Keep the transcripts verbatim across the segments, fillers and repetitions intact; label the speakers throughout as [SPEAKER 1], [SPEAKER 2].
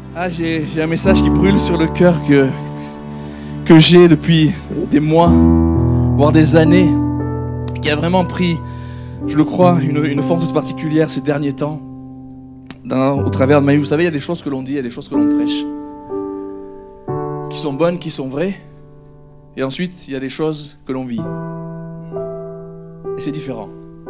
[SPEAKER 1] Ah, j'ai, j'ai un message qui brûle sur le cœur que, que j'ai depuis des mois, voire des années, qui a vraiment pris, je le crois, une, une forme toute particulière ces derniers temps, dans, au travers de ma vie. Vous savez, il y a des choses que l'on dit, il y a des choses que l'on prêche, qui sont bonnes, qui sont vraies, et ensuite, il y a des choses que l'on vit. Et c'est différent.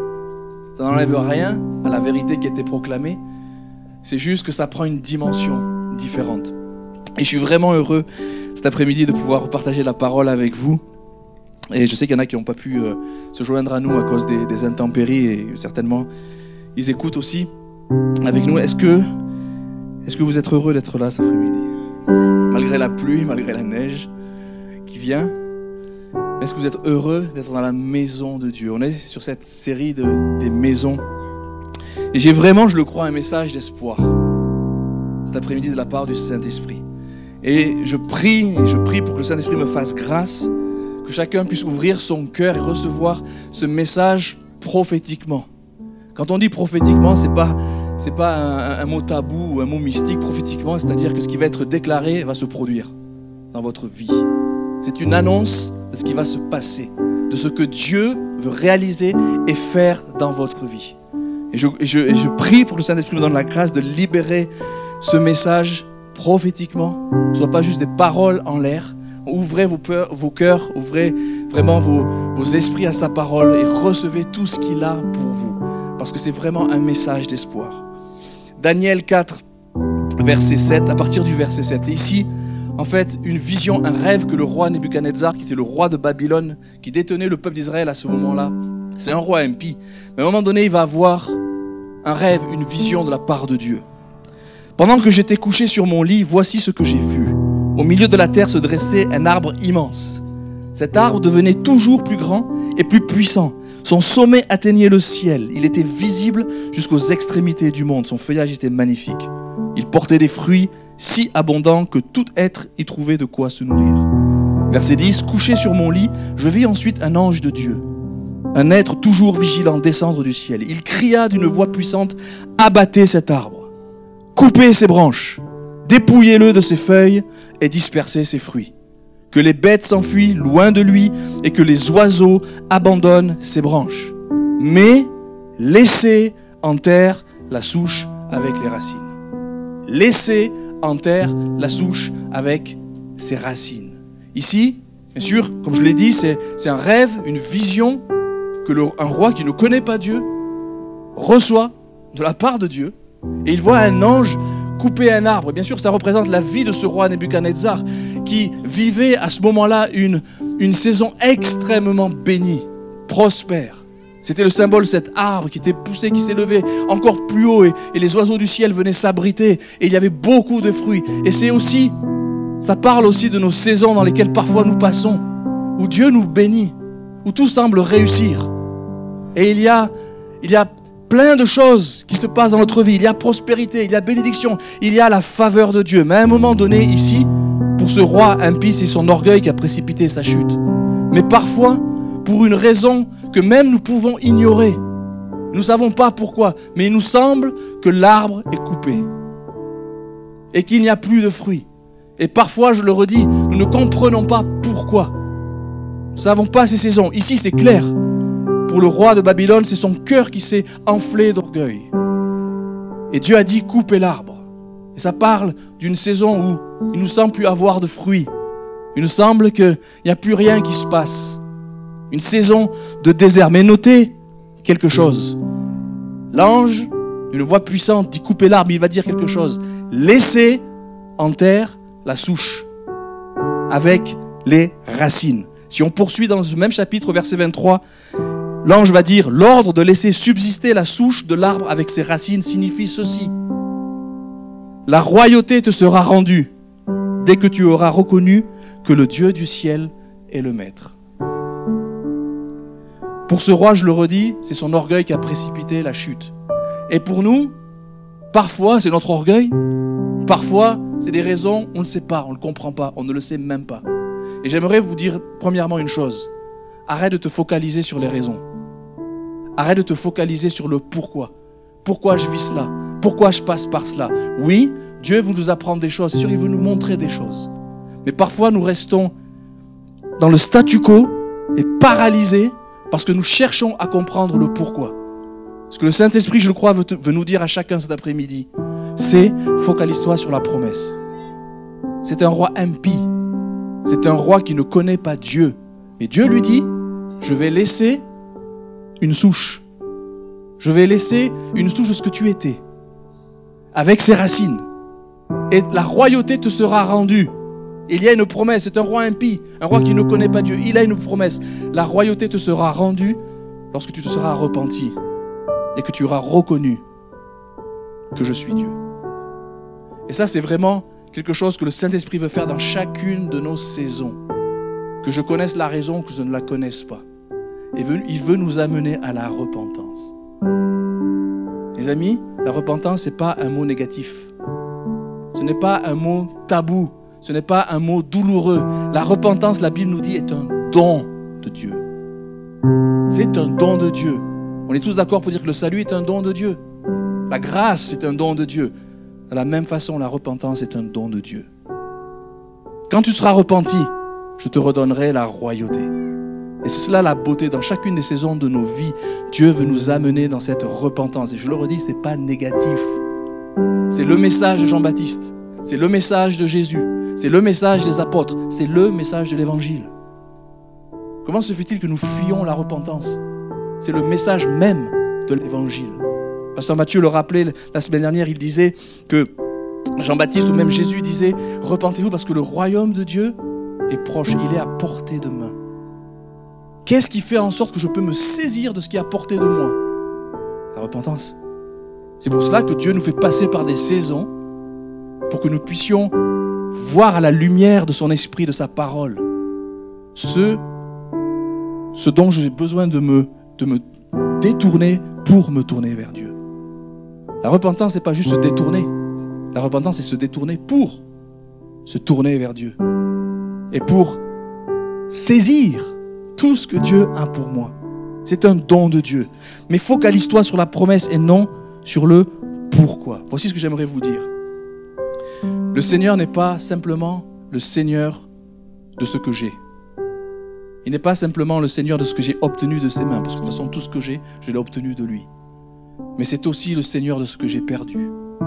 [SPEAKER 1] Ça n'enlève rien à la vérité qui a été proclamée, c'est juste que ça prend une dimension différente. Et je suis vraiment heureux cet après-midi de pouvoir partager la parole avec vous. Et je sais qu'il y en a qui n'ont pas pu euh, se joindre à nous à cause des, des intempéries, et certainement ils écoutent aussi avec nous. Est-ce que, est-ce que vous êtes heureux d'être là cet après-midi? Malgré la pluie, malgré la neige qui vient, est-ce que vous êtes heureux d'être dans la maison de Dieu? On est sur cette série de, des maisons. Et j'ai vraiment, je le crois, un message d'espoir cet après-midi de la part du Saint-Esprit. Et je prie, je prie pour que le Saint-Esprit me fasse grâce, que chacun puisse ouvrir son cœur et recevoir ce message prophétiquement. Quand on dit prophétiquement, c'est pas, c'est pas un, un mot tabou ou un mot mystique. Prophétiquement, c'est-à-dire que ce qui va être déclaré va se produire dans votre vie. C'est une annonce de ce qui va se passer, de ce que Dieu veut réaliser et faire dans votre vie. Et je, et je, et je prie pour que le Saint-Esprit me donne la grâce de libérer ce message prophétiquement, que ce ne soit pas juste des paroles en l'air. Ouvrez vos, peurs, vos cœurs, ouvrez vraiment vos, vos esprits à sa parole et recevez tout ce qu'il a pour vous, parce que c'est vraiment un message d'espoir. Daniel quatre, verset sept, à partir du verset sept. Et ici, en fait, une vision, un rêve que le roi Nebuchadnezzar, qui était le roi de Babylone, qui détenait le peuple d'Israël à ce moment-là, c'est un roi impie, mais à un moment donné, il va avoir un rêve, une vision de la part de Dieu. Pendant que j'étais couché sur mon lit, voici ce que j'ai vu. Au milieu de la terre se dressait un arbre immense. Cet arbre devenait toujours plus grand et plus puissant. Son sommet atteignait le ciel. Il était visible jusqu'aux extrémités du monde. Son feuillage était magnifique. Il portait des fruits si abondants que tout être y trouvait de quoi se nourrir. Verset dix, couché sur mon lit, je vis ensuite un ange de Dieu, un être toujours vigilant descendre du ciel. Il cria d'une voix puissante, abattez cet arbre. Coupez ses branches, dépouillez-le de ses feuilles et dispersez ses fruits. Que les bêtes s'enfuient loin de lui et que les oiseaux abandonnent ses branches. Mais laissez en terre la souche avec les racines. Laissez en terre la souche avec ses racines. Ici, bien sûr, comme je l'ai dit, c'est, c'est un rêve, une vision que le, un roi qui ne connaît pas Dieu reçoit de la part de Dieu. Et il voit un ange couper un arbre. Bien sûr, ça représente la vie de ce roi Nebuchadnezzar qui vivait à ce moment-là une, une saison extrêmement bénie, prospère. C'était le symbole de cet arbre qui était poussé, qui s'élevait encore plus haut et, et les oiseaux du ciel venaient s'abriter et il y avait beaucoup de fruits. Et c'est aussi, ça parle aussi de nos saisons dans lesquelles parfois nous passons, où Dieu nous bénit, où tout semble réussir. Et il y a, il y a plein de choses qui se passent dans notre vie. Il y a prospérité, il y a bénédiction, il y a la faveur de Dieu. Mais à un moment donné, ici, pour ce roi impie, c'est son orgueil qui a précipité sa chute. Mais parfois, pour une raison que même nous pouvons ignorer, nous ne savons pas pourquoi, mais il nous semble que l'arbre est coupé et qu'il n'y a plus de fruits. Et parfois, je le redis, nous ne comprenons pas pourquoi. Nous ne savons pas ces saisons. Ici, c'est clair. Pour le roi de Babylone, c'est son cœur qui s'est enflé d'orgueil. Et Dieu a dit, coupez l'arbre. Et ça parle d'une saison où il ne nous semble plus avoir de fruits. Il nous semble qu'il n'y a plus rien qui se passe. Une saison de désert. Mais notez quelque chose. L'ange, une voix puissante, dit couper l'arbre. Il va dire quelque chose. Laissez en terre la souche avec les racines. Si on poursuit dans ce même chapitre, verset vingt-trois, l'ange va dire, l'ordre de laisser subsister la souche de l'arbre avec ses racines signifie ceci. La royauté te sera rendue dès que tu auras reconnu que le Dieu du ciel est le maître. Pour ce roi, je le redis, c'est son orgueil qui a précipité la chute. Et pour nous, parfois c'est notre orgueil, parfois c'est des raisons, on ne sait pas, on ne le comprend pas, on ne le sait même pas. Et j'aimerais vous dire premièrement une chose, arrête de te focaliser sur les raisons. Arrête de te focaliser sur le pourquoi. Pourquoi je vis cela? Pourquoi je passe par cela? Oui, Dieu veut nous apprendre des choses, c'est sûr, il veut nous montrer des choses. Mais parfois, nous restons dans le statu quo et paralysés parce que nous cherchons à comprendre le pourquoi. Ce que le Saint-Esprit, je le crois, veut, te, veut nous dire à chacun cet après-midi, c'est focalise-toi sur la promesse. C'est un roi impie. C'est un roi qui ne connaît pas Dieu. Mais Dieu lui dit, je vais laisser une souche. Je vais laisser une souche de ce que tu étais, avec ses racines. Et la royauté te sera rendue. Il y a une promesse, c'est un roi impie, un roi qui ne connaît pas Dieu. Il a une promesse. La royauté te sera rendue lorsque tu te seras repenti et que tu auras reconnu que je suis Dieu. Et ça, c'est vraiment quelque chose que le Saint-Esprit veut faire dans chacune de nos saisons. Que je connaisse la raison, que je ne la connaisse pas. Et il veut nous amener à la repentance. Les amis, la repentance, ce n'est pas un mot négatif. Ce n'est pas un mot tabou. Ce n'est pas un mot douloureux. La repentance, la Bible nous dit, est un don de Dieu. C'est un don de Dieu. On est tous d'accord pour dire que le salut est un don de Dieu. La grâce est un don de Dieu. De la même façon, la repentance est un don de Dieu. Quand tu seras repenti, je te redonnerai la royauté. Et c'est cela la beauté dans chacune des saisons de nos vies. Dieu veut nous amener dans cette repentance. Et je le redis, ce n'est pas négatif. C'est le message de Jean-Baptiste. C'est le message de Jésus. C'est le message des apôtres. C'est le message de l'Évangile. Comment se fait-il que nous fuyions la repentance? C'est le message même de l'Évangile. Pasteur Mathieu le rappelait la semaine dernière, il disait que Jean-Baptiste ou même Jésus disait « Repentez-vous parce que le royaume de Dieu est proche, il est à portée de main. » Qu'est-ce qui fait en sorte que je peux me saisir de ce qui est à portée de moi? La repentance. C'est pour cela que Dieu nous fait passer par des saisons pour que nous puissions voir à la lumière de son esprit, de sa parole, ce, ce dont j'ai besoin de me, de me détourner pour me tourner vers Dieu. La repentance, ce n'est pas juste se détourner. La repentance, c'est se détourner pour se tourner vers Dieu. Et pour saisir tout ce que Dieu a pour moi. C'est un don de Dieu. Mais focalise-toi sur la promesse et non sur le pourquoi. Voici ce que j'aimerais vous dire. Le Seigneur n'est pas simplement le Seigneur de ce que j'ai. Il n'est pas simplement le Seigneur de ce que j'ai obtenu de ses mains, parce que de toute façon, tout ce que j'ai, je l'ai obtenu de lui. Mais c'est aussi le Seigneur de ce que j'ai perdu.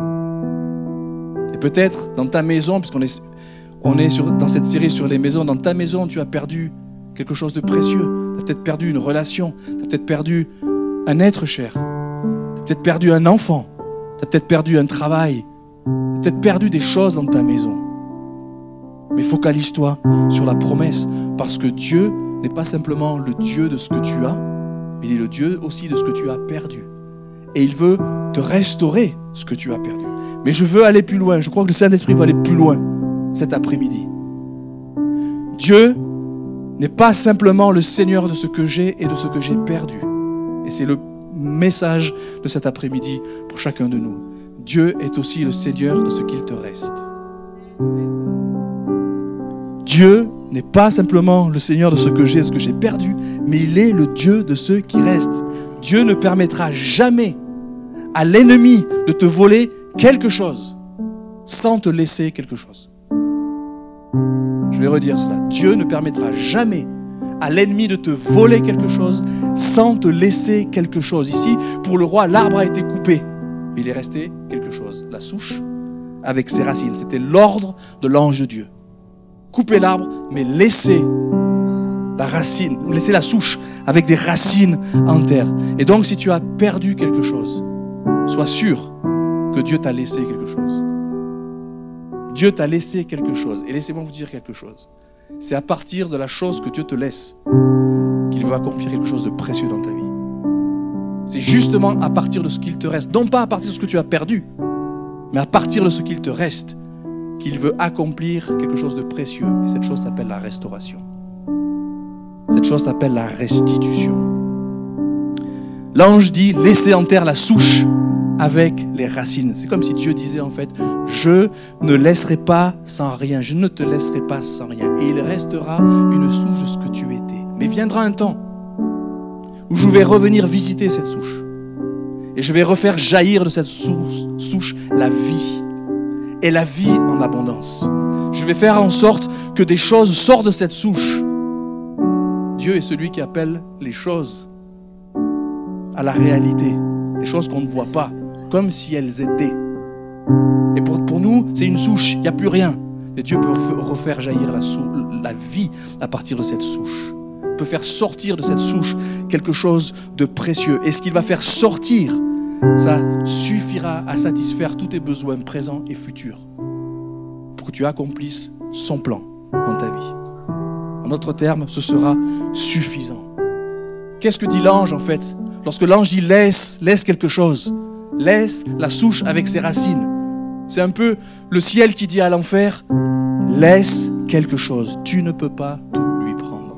[SPEAKER 1] Et peut-être dans ta maison, puisqu'on est, on est sur, dans cette série sur les maisons, dans ta maison, tu as perdu quelque chose de précieux. Tu as peut-être perdu une relation, tu as peut-être perdu un être cher, tu as peut-être perdu un enfant, tu as peut-être perdu un travail, tu as peut-être perdu des choses dans ta maison. Mais focalise-toi sur la promesse, parce que Dieu n'est pas simplement le Dieu de ce que tu as, mais il est le Dieu aussi de ce que tu as perdu. Et il veut te restaurer ce que tu as perdu. Mais je veux aller plus loin, je crois que le Saint-Esprit va aller plus loin cet après-midi. Dieu n'est pas simplement le Seigneur de ce que j'ai et de ce que j'ai perdu. Et c'est le message de cet après-midi pour chacun de nous. Dieu est aussi le Seigneur de ce qu'il te reste. Dieu n'est pas simplement le Seigneur de ce que j'ai et de ce que j'ai perdu, mais il est le Dieu de ceux qui restent. Dieu ne permettra jamais à l'ennemi de te voler quelque chose sans te laisser quelque chose. Je vais redire cela. Dieu ne permettra jamais à l'ennemi de te voler quelque chose sans te laisser quelque chose. Ici, pour le roi, l'arbre a été coupé. Mais il est resté quelque chose. La souche avec ses racines. C'était l'ordre de l'ange de Dieu. Couper l'arbre, mais laisser la racine, laisser la souche avec des racines en terre. Et donc, si tu as perdu quelque chose, sois sûr que Dieu t'a laissé quelque chose. Dieu t'a laissé quelque chose. Et laissez-moi vous dire quelque chose. C'est à partir de la chose que Dieu te laisse qu'il veut accomplir quelque chose de précieux dans ta vie. C'est justement à partir de ce qu'il te reste, non pas à partir de ce que tu as perdu, mais à partir de ce qu'il te reste, qu'il veut accomplir quelque chose de précieux. Et cette chose s'appelle la restauration. Cette chose s'appelle la restitution. L'ange dit, laissez en terre la souche avec les racines. C'est comme si Dieu disait en fait, je ne laisserai pas sans rien, je ne te laisserai pas sans rien. Et il restera une souche de ce que tu étais. Mais viendra un temps où je vais revenir visiter cette souche. Et je vais refaire jaillir de cette souche, souche la vie. et la vie en abondance. Je vais faire en sorte que des choses sortent de cette souche. Dieu est celui qui appelle les choses à la réalité, les choses qu'on ne voit pas, comme si elles étaient. Et pour, pour nous, c'est une souche, il n'y a plus rien. Et Dieu peut refaire jaillir la, sou- la vie à partir de cette souche. Il peut faire sortir de cette souche quelque chose de précieux. Et ce qu'il va faire sortir, ça suffira à satisfaire tous tes besoins présents et futurs pour que tu accomplisses son plan dans ta vie. En d'autres termes, ce sera suffisant. Qu'est-ce que dit l'ange en fait? Lorsque l'ange dit laisse, laisse quelque chose, laisse la souche avec ses racines. C'est un peu le ciel qui dit à l'enfer, laisse quelque chose, tu ne peux pas tout lui prendre.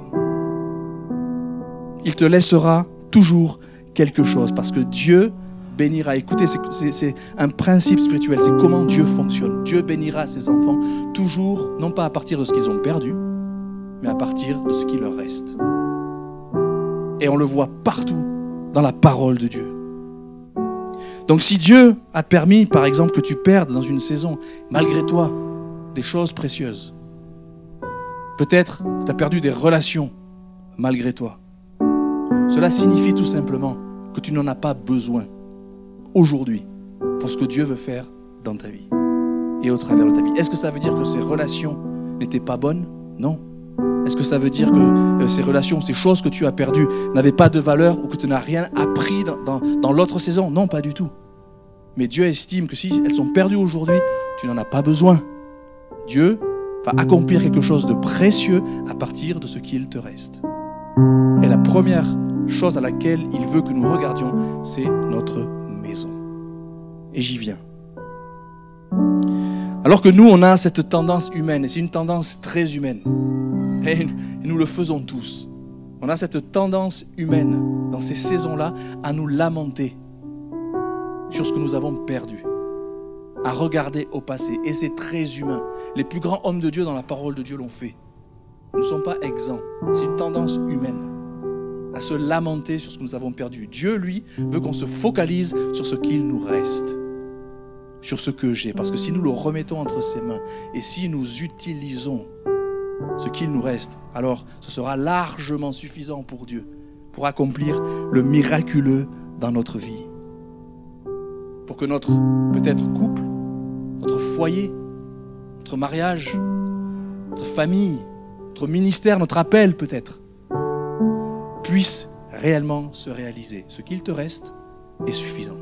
[SPEAKER 1] Il te laissera toujours quelque chose parce que Dieu bénira. Écoutez, c'est, c'est, c'est un principe spirituel, c'est comment Dieu fonctionne. Dieu bénira ses enfants toujours, non pas à partir de ce qu'ils ont perdu, mais à partir de ce qui leur reste. Et on le voit partout dans la parole de Dieu. Donc si Dieu a permis, par exemple, que tu perdes dans une saison, malgré toi, des choses précieuses, peut-être que tu as perdu des relations, malgré toi, cela signifie tout simplement que tu n'en as pas besoin aujourd'hui pour ce que Dieu veut faire dans ta vie et au travers de ta vie. Est-ce que ça veut dire que ces relations n'étaient pas bonnes? Non. Est-ce que ça veut dire que euh, ces relations, ces choses que tu as perdues n'avaient pas de valeur ou que tu n'as rien appris dans, dans, dans l'autre saison? Non, pas du tout. Mais Dieu estime que si elles sont perdues aujourd'hui, tu n'en as pas besoin. Dieu va accomplir quelque chose de précieux à partir de ce qu'il te reste. Et la première chose à laquelle il veut que nous regardions, c'est notre maison. Et j'y viens. Alors que nous, on a cette tendance humaine, et c'est une tendance très humaine, et nous le faisons tous. On a cette tendance humaine, dans ces saisons-là, à nous lamenter sur ce que nous avons perdu, à regarder au passé. Et c'est très humain. Les plus grands hommes de Dieu dans la parole de Dieu l'ont fait. Nous ne sommes pas exempts. C'est une tendance humaine à se lamenter sur ce que nous avons perdu. Dieu, lui, veut qu'on se focalise sur ce qu'il nous reste, sur ce que j'ai. Parce que si nous le remettons entre ses mains et si nous utilisons ce qu'il nous reste, alors ce sera largement suffisant pour Dieu pour accomplir le miraculeux dans notre vie. Pour que notre, peut-être, couple, notre foyer, notre mariage, notre famille, notre ministère, notre appel peut-être, puisse réellement se réaliser. Ce qu'il te reste est suffisant.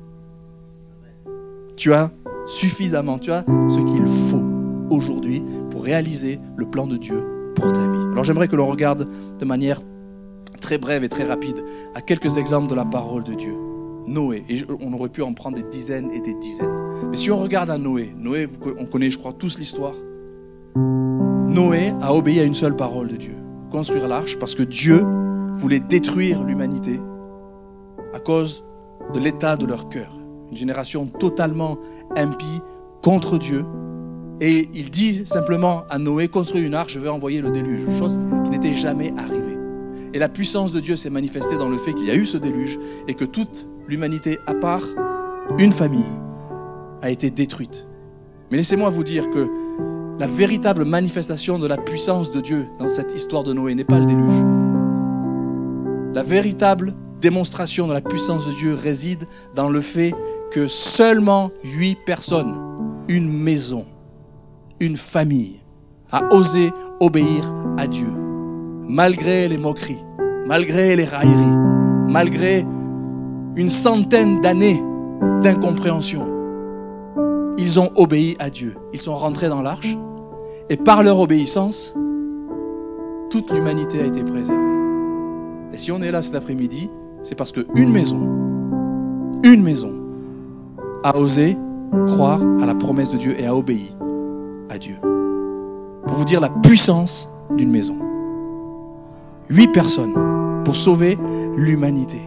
[SPEAKER 1] Tu as suffisamment, tu as ce qu'il faut aujourd'hui pour réaliser le plan de Dieu pour ta vie. Alors j'aimerais que l'on regarde de manière très brève et très rapide à quelques exemples de la parole de Dieu. Noé, et on aurait pu en prendre des dizaines et des dizaines. Mais si on regarde à Noé, Noé, on connaît je crois tous l'histoire. Noé a obéi à une seule parole de Dieu, construire l'arche, parce que Dieu voulait détruire l'humanité à cause de l'état de leur cœur. Une génération totalement impie contre Dieu. Et il dit simplement à Noé, construis une arche, je vais envoyer le déluge, chose qui n'était jamais arrivée. Et la puissance de Dieu s'est manifestée dans le fait qu'il y a eu ce déluge et que toute l'humanité, à part une famille, a été détruite. Mais laissez-moi vous dire que la véritable manifestation de la puissance de Dieu dans cette histoire de Noé n'est pas le déluge. La véritable démonstration de la puissance de Dieu réside dans le fait que seulement huit personnes, une maison, une famille, a osé obéir à Dieu. Malgré les moqueries, malgré les railleries, malgré une centaine d'années d'incompréhension, ils ont obéi à Dieu. Ils sont rentrés dans l'arche et par leur obéissance, toute l'humanité a été préservée. Et si on est là cet après-midi, c'est parce qu'une maison, une maison a osé croire à la promesse de Dieu et a obéi à Dieu. Pour vous dire la puissance d'une maison. Huit personnes pour sauver l'humanité.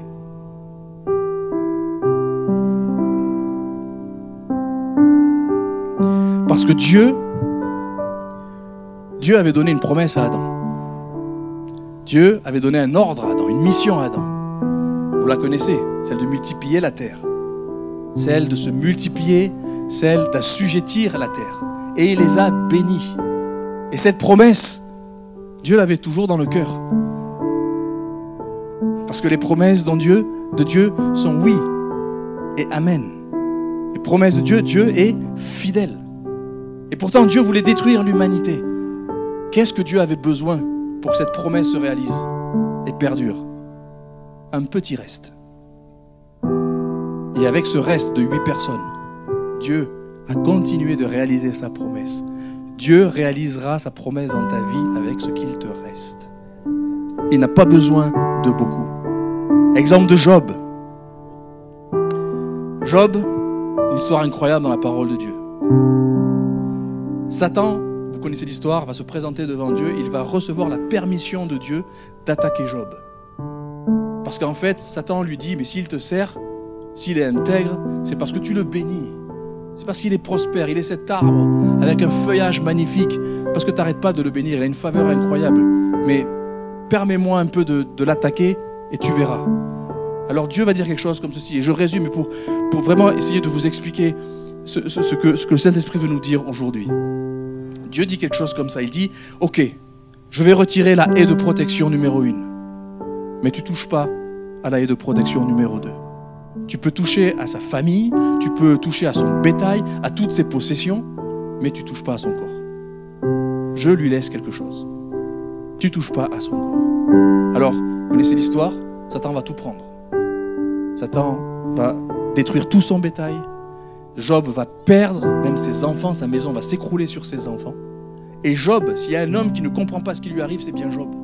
[SPEAKER 1] Parce que Dieu, Dieu avait donné une promesse à Adam. Dieu avait donné un ordre à Adam, une mission à Adam. Vous la connaissez, celle de multiplier la terre. Celle de se multiplier, celle d'assujettir la terre. Et il les a bénis. Et cette promesse, Dieu l'avait toujours dans le cœur. Parce que les promesses de Dieu, de Dieu sont oui et amen. Les promesses de Dieu, Dieu est fidèle. Et pourtant, Dieu voulait détruire l'humanité. Qu'est-ce que Dieu avait besoin pour que cette promesse se réalise et perdure? Un petit reste. Et avec ce reste de huit personnes, Dieu a continué de réaliser sa promesse. Dieu réalisera sa promesse dans ta vie avec ce qu'il te reste. Il n'a pas besoin de beaucoup. Exemple de Job. Job, une histoire incroyable dans la parole de Dieu. Satan, vous connaissez l'histoire, va se présenter devant Dieu, il va recevoir la permission de Dieu d'attaquer Job. Parce qu'en fait, Satan lui dit, mais s'il te sert, s'il est intègre, c'est parce que tu le bénis. C'est parce qu'il est prospère, il est cet arbre avec un feuillage magnifique, parce que tu n'arrêtes pas de le bénir, il a une faveur incroyable. Mais permets-moi un peu de, de l'attaquer et tu verras. Alors Dieu va dire quelque chose comme ceci, et je résume pour, pour vraiment essayer de vous expliquer ce, ce, ce, que, ce que le Saint-Esprit veut nous dire aujourd'hui. Dieu dit quelque chose comme ça, il dit, ok, je vais retirer la haie de protection numéro une, mais tu ne touches pas à la haie de protection numéro deux. Tu peux toucher à sa famille, tu peux toucher à son bétail, à toutes ses possessions, mais tu ne touches pas à son corps. Je lui laisse quelque chose. Tu ne touches pas à son corps. Alors, vous connaissez l'histoire, Satan va tout prendre. Satan va détruire tout son bétail. Job va perdre même ses enfants, sa maison va s'écrouler sur ses enfants. Et Job, s'il y a un homme qui ne comprend pas ce qui lui arrive, c'est bien Job.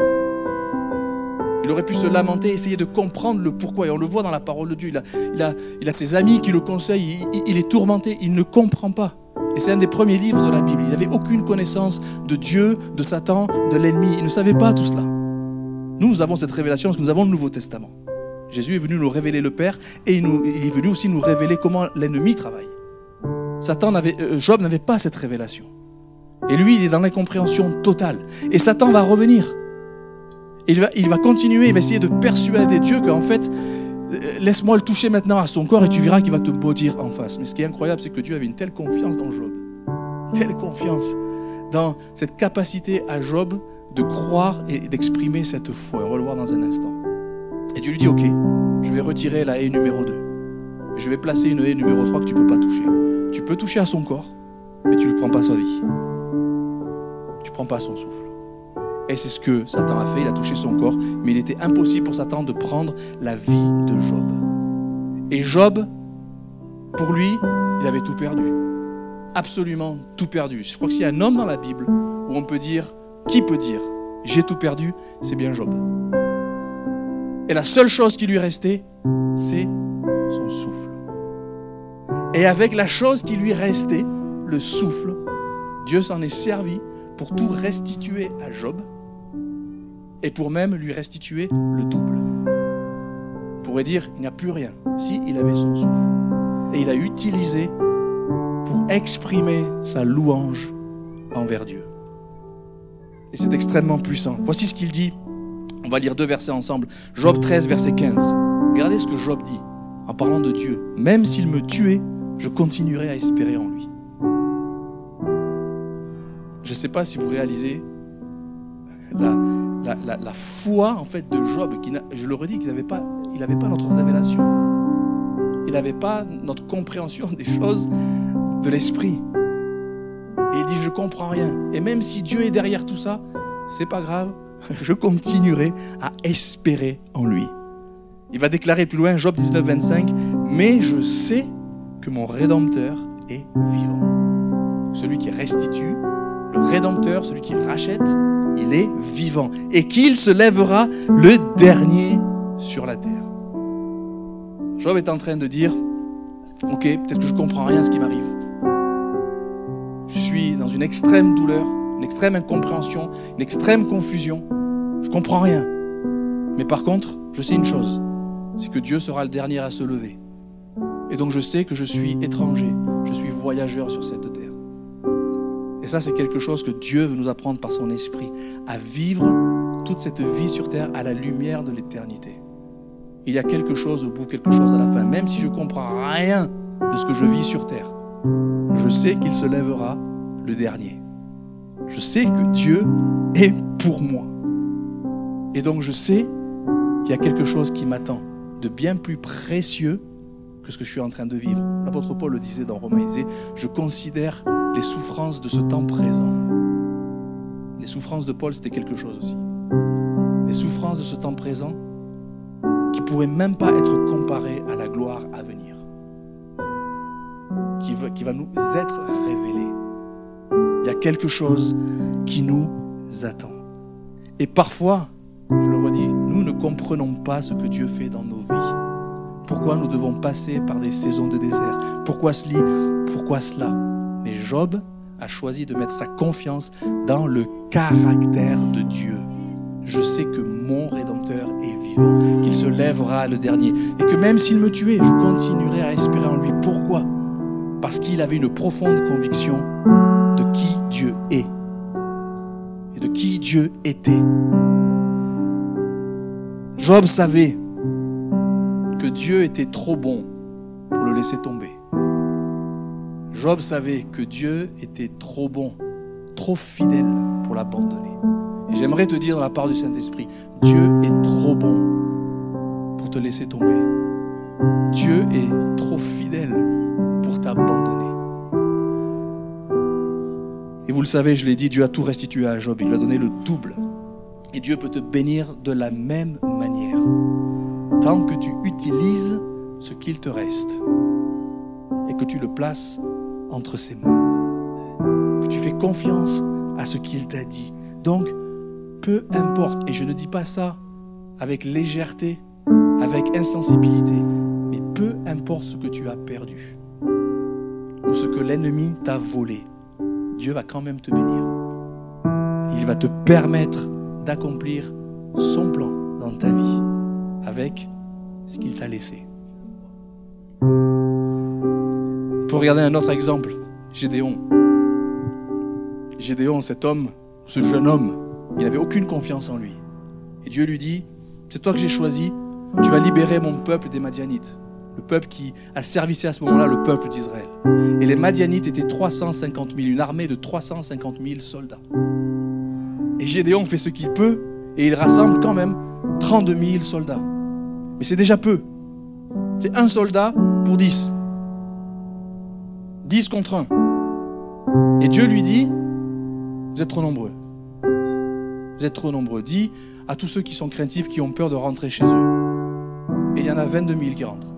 [SPEAKER 1] Il aurait pu se lamenter, essayer de comprendre le pourquoi. Et on le voit dans la parole de Dieu. Il a, il a, il a ses amis qui le conseillent. Il, il est tourmenté. Il ne comprend pas. Et c'est un des premiers livres de la Bible. Il n'avait aucune connaissance de Dieu, de Satan, de l'ennemi. Il ne savait pas tout cela. Nous, nous avons cette révélation parce que nous avons le Nouveau Testament. Jésus est venu nous révéler le Père et il, nous, il est venu aussi nous révéler comment l'ennemi travaille. Satan n'avait, euh, Job n'avait pas cette révélation. Et lui, il est dans l'incompréhension totale. Et Satan va revenir. Il va, il va continuer, il va essayer de persuader Dieu qu'en fait, euh, laisse-moi le toucher maintenant à son corps et tu verras qu'il va te maudire en face. Mais ce qui est incroyable, c'est que Dieu avait une telle confiance dans Job, telle confiance dans cette capacité à Job de croire et d'exprimer cette foi. On va le voir dans un instant. Et Dieu lui dit, ok, je vais retirer la haie numéro deux. Je vais placer une haie numéro trois que tu ne peux pas toucher. Tu peux toucher à son corps, mais tu ne prends pas sa vie. Tu ne prends pas son souffle. Et c'est ce que Satan a fait, il a touché son corps, mais il était impossible pour Satan de prendre la vie de Job. Et Job, pour lui, il avait tout perdu. Absolument tout perdu. Je crois que s'il y a un homme dans la Bible où on peut dire, qui peut dire, j'ai tout perdu, c'est bien Job. Et la seule chose qui lui restait, c'est son souffle. Et avec la chose qui lui restait, le souffle, Dieu s'en est servi pour tout restituer à Job et pour même lui restituer le double. On pourrait dire, il n'y a plus rien, si il avait son souffle. Et il a utilisé pour exprimer sa louange envers Dieu. Et c'est extrêmement puissant. Voici ce qu'il dit. On va lire deux versets ensemble. Job treize, verset quinze. Regardez ce que Job dit en parlant de Dieu. Même s'il me tuait, je continuerai à espérer en lui. Je ne sais pas si vous réalisez la, la, la, la foi en fait de Job. Qui je le redis, qu'il n'avait pas, il n'avait pas notre révélation. Il n'avait pas notre compréhension des choses de l'esprit. Et il dit, je ne comprends rien. Et même si Dieu est derrière tout ça, c'est pas grave. Je continuerai à espérer en lui. Il va déclarer plus loin, Job dix-neuf, vingt-cinq, mais je sais que mon Rédempteur est vivant. Celui qui restitue, le Rédempteur, celui qui rachète, il est vivant. Et qu'il se lèvera le dernier sur la terre. Job est en train de dire, ok, peut-être que je ne comprends rien à ce qui m'arrive. Je suis dans une extrême douleur, une extrême incompréhension, une extrême confusion. Je ne comprends rien. Mais par contre, je sais une chose, c'est que Dieu sera le dernier à se lever. Et donc je sais que je suis étranger, je suis voyageur sur cette terre. Et ça, c'est quelque chose que Dieu veut nous apprendre par son esprit, à vivre toute cette vie sur terre à la lumière de l'éternité. Il y a quelque chose au bout, quelque chose à la fin. Même si je ne comprends rien de ce que je vis sur terre, je sais qu'il se lèvera le dernier. Je sais que Dieu est pour moi. Et donc je sais qu'il y a quelque chose qui m'attend de bien plus précieux que ce que je suis en train de vivre. L'apôtre Paul le disait dans Romains, il disait « Je considère les souffrances de ce temps présent. » Les souffrances de Paul, c'était quelque chose aussi. Les souffrances de ce temps présent qui ne pourraient même pas être comparées à la gloire à venir. Qui va, qui va nous être révélée. Il y a quelque chose qui nous attend. Et parfois, je le redis, nous ne comprenons pas ce que Dieu fait dans nos vies. Pourquoi nous devons passer par des saisons de désert? Pourquoi cela? Pourquoi cela? Mais Job a choisi de mettre sa confiance dans le caractère de Dieu. Je sais que mon Rédempteur est vivant, qu'il se lèvera le dernier. Et que même s'il me tuait, je continuerai à espérer en lui. Pourquoi? Parce qu'il avait une profonde conviction de qui Dieu est et de qui Dieu était. Job savait que Dieu était trop bon pour le laisser tomber. Job savait que Dieu était trop bon, trop fidèle pour l'abandonner. Et j'aimerais te dire dans la part du Saint-Esprit, Dieu est trop bon pour te laisser tomber. Dieu est trop fidèle pour t'abandonner. Et vous le savez, je l'ai dit, Dieu a tout restitué à Job. Il lui a donné le double. Et Dieu peut te bénir de la même manière. Tant que tu utilises ce qu'il te reste et que tu le places entre ses mains. Que tu fais confiance à ce qu'il t'a dit. Donc, peu importe, et je ne dis pas ça avec légèreté, avec insensibilité, mais peu importe ce que tu as perdu ou ce que l'ennemi t'a volé, Dieu va quand même te bénir. Il va te permettre d'accomplir son plan dans ta vie avec ce qu'il t'a laissé. Pour regarder un autre exemple, Gédéon. Gédéon, cet homme, ce jeune homme, il n'avait aucune confiance en lui. Et Dieu lui dit, c'est toi que j'ai choisi, tu vas libérer mon peuple des Madianites. Le peuple qui a servi à ce moment-là, le peuple d'Israël. Et les Madianites étaient trois cent cinquante mille, une armée de trois cent cinquante mille soldats. Et Gédéon fait ce qu'il peut, et il rassemble quand même trente-deux mille soldats. Mais c'est déjà peu. C'est un soldat pour dix. dix contre un. Et Dieu lui dit, vous êtes trop nombreux. Vous êtes trop nombreux. Dis à tous ceux qui sont craintifs, qui ont peur de rentrer chez eux. Et il y en a vingt-deux mille qui rentrent.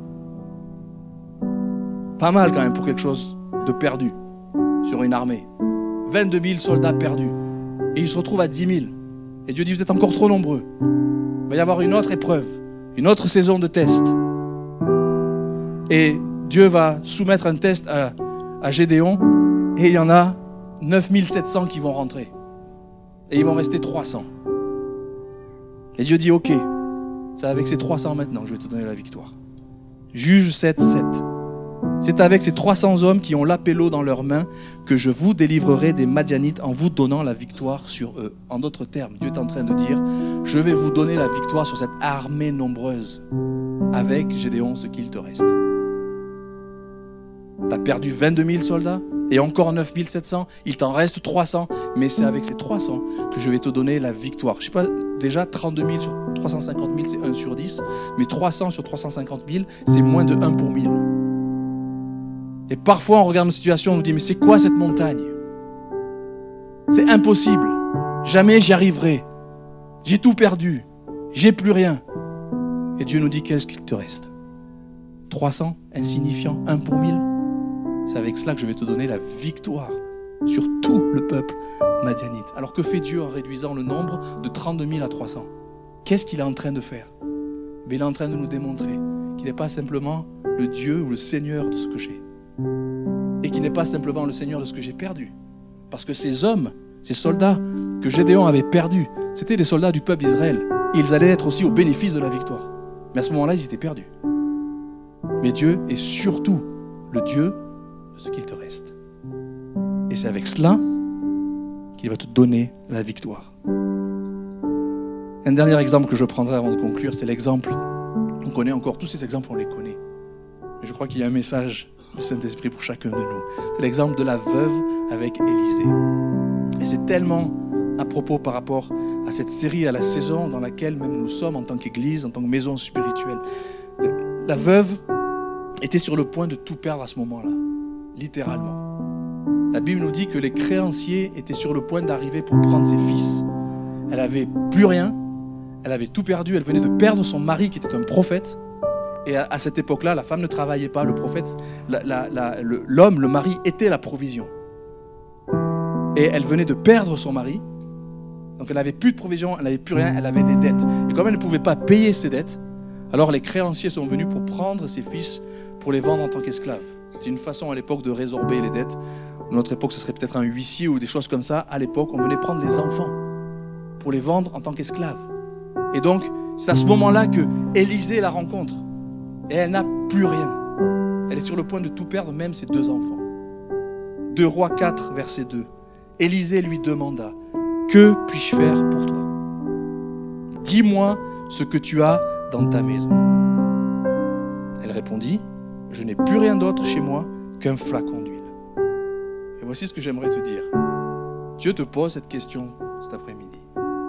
[SPEAKER 1] Pas mal quand même pour quelque chose de perdu sur une armée. vingt-deux mille soldats perdus. Et ils se retrouvent à dix mille. Et Dieu dit, vous êtes encore trop nombreux. Il va y avoir une autre épreuve, une autre saison de test. Et Dieu va soumettre un test à, à Gédéon. Et il y en a neuf mille sept cents qui vont rentrer. Et ils vont rester trois cents. Et Dieu dit, ok, c'est avec ces trois cents maintenant que je vais te donner la victoire. Juge sept, sept. C'est avec ces trois cents hommes qui ont l'apélo dans leurs mains que je vous délivrerai des Madianites en vous donnant la victoire sur eux. En d'autres termes, Dieu est en train de dire, je vais vous donner la victoire sur cette armée nombreuse avec Gédéon ce qu'il te reste. Tu as perdu vingt-deux mille soldats et encore neuf mille sept cents, il t'en reste trois cents, mais c'est avec ces trois cents que je vais te donner la victoire. Je ne sais pas, déjà trente-deux mille sur trois cent cinquante mille, c'est un sur dix, mais trois cents sur trois cent cinquante mille, c'est moins de un pour mille. Et parfois on regarde une situation et on nous dit, mais c'est quoi cette montagne? C'est impossible, jamais j'y arriverai, j'ai tout perdu, j'ai plus rien. Et Dieu nous dit, qu'est-ce qu'il te reste? trois cents, insignifiant, un pour mille. C'est avec cela que je vais te donner la victoire sur tout le peuple madianite. Alors que fait Dieu en réduisant le nombre de trente-deux mille à trois cents? Qu'est-ce qu'il est en train de faire? Mais il est en train de nous démontrer qu'il n'est pas simplement le Dieu ou le Seigneur de ce que j'ai. Et qu'il n'est pas simplement le Seigneur de ce que j'ai perdu. Parce que ces hommes, ces soldats que Gédéon avait perdus, c'était des soldats du peuple d'Israël. Et ils allaient être aussi au bénéfice de la victoire. Mais à ce moment-là, ils étaient perdus. Mais Dieu est surtout le Dieu de ce qu'il te reste. Et c'est avec cela qu'il va te donner la victoire. Un dernier exemple que je prendrai avant de conclure, c'est l'exemple. On connaît encore tous ces exemples, on les connaît. Mais je crois qu'il y a un message du Saint-Esprit pour chacun de nous. C'est l'exemple de la veuve avec Élisée. Et c'est tellement à propos par rapport à cette série, à la saison dans laquelle même nous sommes en tant qu'Église, en tant que maison spirituelle. La veuve était sur le point de tout perdre à ce moment-là, littéralement. La Bible nous dit que les créanciers étaient sur le point d'arriver pour prendre ses fils. Elle n'avait plus rien, elle avait tout perdu, elle venait de perdre son mari qui était un prophète. Et à, à cette époque-là, la femme ne travaillait pas, le prophète, la, la, la, le, l'homme, le mari était la provision. Et elle venait de perdre son mari, donc elle n'avait plus de provision, elle n'avait plus rien, elle avait des dettes. Et comme elle ne pouvait pas payer ses dettes, alors les créanciers sont venus pour prendre ses fils pour les vendre en tant qu'esclaves. C'était une façon à l'époque de résorber les dettes. À notre époque, ce serait peut-être un huissier ou des choses comme ça. À l'époque, on venait prendre les enfants pour les vendre en tant qu'esclaves. Et donc, c'est à ce moment-là que Élisée la rencontre. Et elle n'a plus rien. Elle est sur le point de tout perdre, même ses deux enfants. deux Rois quatre, verset deux. Élisée lui demanda, « Que puis-je faire pour toi ? Dis-moi ce que tu as dans ta maison. » Elle répondit, « Je n'ai plus rien d'autre chez moi qu'un flacon d'huile. » Et voici ce que j'aimerais te dire. Dieu te pose cette question cet après-midi.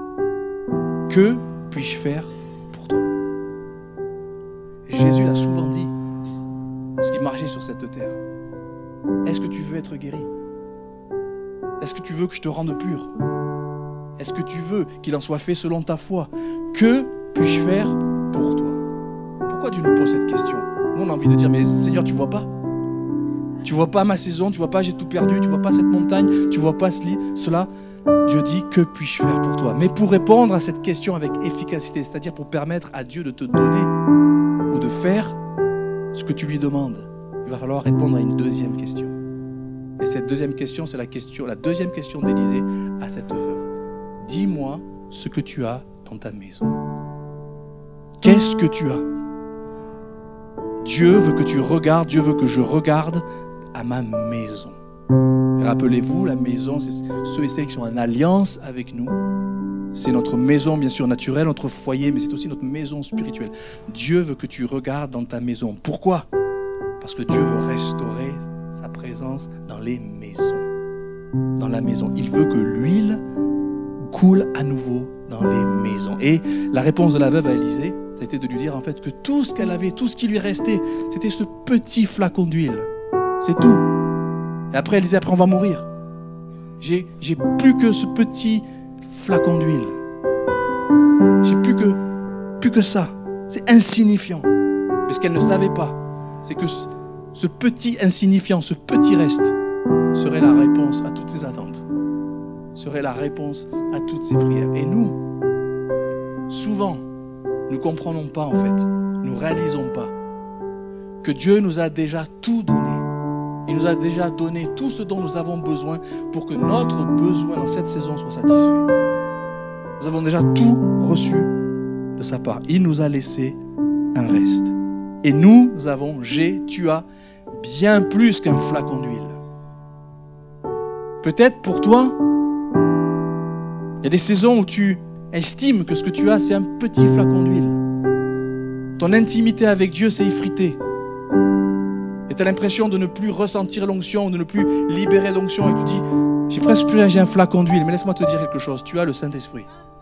[SPEAKER 1] Que puis-je faire pour toi ? Jésus l'a souvent dit lorsqu'il marchait sur cette terre. Est-ce que tu veux être guéri ? Est-ce que tu veux que je te rende pur ? Est-ce que tu veux qu'il en soit fait selon ta foi ? Que puis-je faire pour toi ? Pourquoi Dieu nous pose cette question ? Nous, on a envie de dire, mais Seigneur, tu vois pas ? Tu vois pas ma saison, tu vois pas j'ai tout perdu, tu vois pas cette montagne, tu vois pas cela. Dieu dit, que puis-je faire pour toi ? Mais pour répondre à cette question avec efficacité, c'est-à-dire pour permettre à Dieu de te donner ou de faire ce que tu lui demandes, il va falloir répondre à une deuxième question. Et cette deuxième question, c'est la question, la deuxième question d'Élisée à cette veuve. Dis-moi ce que tu as dans ta maison. Qu'est-ce que tu as ? Dieu veut que tu regardes, Dieu veut que je regarde à ma maison. Et rappelez-vous, la maison, c'est ceux et celles qui sont en alliance avec nous. C'est notre maison, bien sûr, naturelle, notre foyer, mais c'est aussi notre maison spirituelle. Dieu veut que tu regardes dans ta maison. Pourquoi ? Parce que Dieu veut restaurer sa présence dans les maisons. Dans la maison. Il veut que l'huile coule à nouveau dans les maisons. Et la réponse de la veuve à Élisée, ça a été de lui dire en fait que tout ce qu'elle avait, tout ce qui lui restait, c'était ce petit flacon d'huile. C'est tout. Et après, elle disait, après on va mourir. J'ai, j'ai plus que ce petit flacon d'huile. J'ai plus que, plus que ça. C'est insignifiant. Mais ce qu'elle ne savait pas, c'est que ce, ce petit insignifiant, ce petit reste, serait la réponse à toutes ses attentes. Serait la réponse à toutes ses prières. Et nous, souvent, nous ne comprenons pas en fait, nous ne réalisons pas que Dieu nous a déjà tout donné. Il nous a déjà donné tout ce dont nous avons besoin pour que notre besoin dans cette saison soit satisfait. Nous avons déjà tout reçu de sa part. Il nous a laissé un reste. Et nous avons, j'ai, tu as, bien plus qu'un flacon d'huile. Peut-être pour toi, il y a des saisons où tu estimes que ce que tu as, c'est un petit flacon d'huile. Ton intimité avec Dieu s'est effritée. Et tu as l'impression de ne plus ressentir l'onction, de ne plus libérer l'onction. Et tu dis, j'ai presque plus rien, j'ai un flacon d'huile. Mais laisse-moi te dire quelque chose, tu as le Saint-Esprit.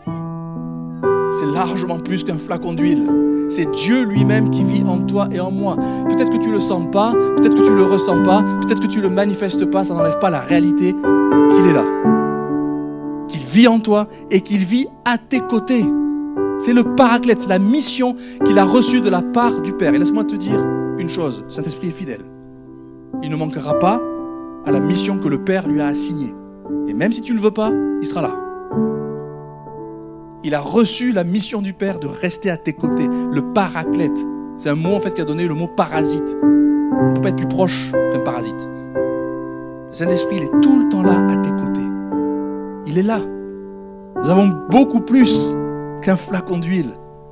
[SPEAKER 1] C'est largement plus qu'un flacon d'huile. C'est Dieu lui-même qui vit en toi et en moi. Peut-être que tu ne le sens pas, peut-être que tu ne le ressens pas, peut-être que tu ne le manifestes pas, ça n'enlève pas la réalité qu'il est là. Qu'il vit en toi et qu'il vit à tes côtés. C'est le paraclète, c'est la mission qu'il a reçue de la part du Père. Et laisse-moi te dire une chose, le Saint-Esprit est fidèle. Il ne manquera pas à la mission que le Père lui a assignée. Et même si tu ne le veux pas, il sera là. Il a reçu la mission du Père de rester à tes côtés. Le paraclète, c'est un mot en fait qui a donné le mot parasite. On ne peut pas être plus proche qu'un parasite. Le Saint-Esprit, il est tout le temps là à tes côtés. Il est là. Nous avons beaucoup plus qu'un flacon d'huile.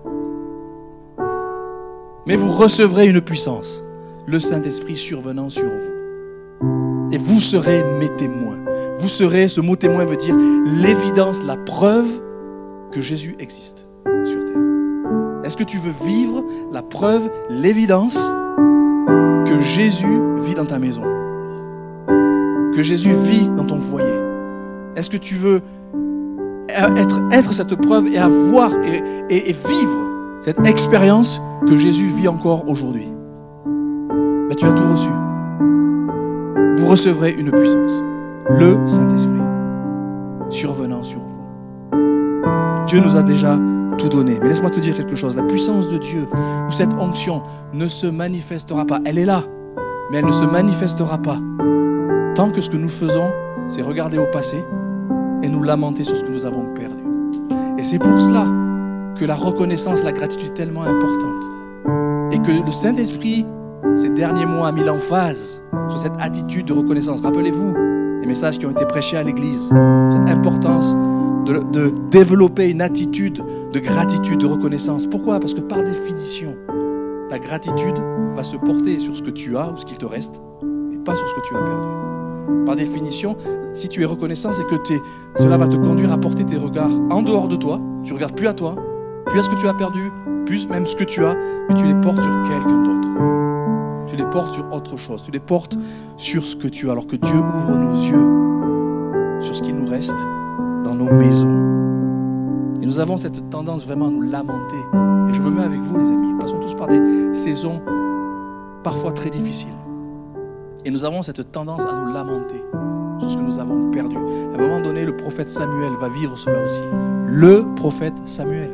[SPEAKER 1] Mais vous recevrez une puissance, le Saint-Esprit survenant sur vous. Et vous serez mes témoins. Vous serez, ce mot témoin veut dire l'évidence, la preuve que Jésus existe sur terre. Est-ce que tu veux vivre la preuve, l'évidence que Jésus vit dans ta maison, que Jésus vit dans ton foyer? Est-ce que tu veux être, être cette preuve et avoir et, et, et vivre cette expérience que Jésus vit encore aujourd'hui? Ben, tu as tout reçu. Vous recevrez une puissance, le Saint-Esprit, survenant sur vous. Dieu nous a déjà tout donné. Mais laisse-moi te dire quelque chose. La puissance de Dieu, ou cette onction, ne se manifestera pas. Elle est là, mais elle ne se manifestera pas tant que ce que nous faisons, c'est regarder au passé et nous lamenter sur ce que nous avons perdu. Et c'est pour cela que la reconnaissance, la gratitude est tellement importante. Et que le Saint-Esprit, ces derniers mois, a mis l'emphase sur cette attitude de reconnaissance. Rappelez-vous les messages qui ont été prêchés à l'Église, cette importance de, de développer une attitude de gratitude, de reconnaissance. Pourquoi? Parce que par définition, la gratitude va se porter sur ce que tu as ou ce qu'il te reste, et pas sur ce que tu as perdu. Par définition, si tu es reconnaissant, c'est que t'es, cela va te conduire à porter tes regards en dehors de toi. Tu ne regardes plus à toi, plus à ce que tu as perdu, plus même ce que tu as, mais tu les portes sur quelqu'un d'autre. Tu les portes sur autre chose. Tu les portes sur ce que tu as. Alors que Dieu ouvre nos yeux sur ce qu'il nous reste dans nos maisons. Et nous avons cette tendance vraiment à nous lamenter. Et je me mets avec vous, les amis. Nous passons tous par des saisons parfois très difficiles. Et nous avons cette tendance à nous lamenter sur ce que nous avons perdu. À un moment donné, le prophète Samuel va vivre cela aussi. Le prophète Samuel.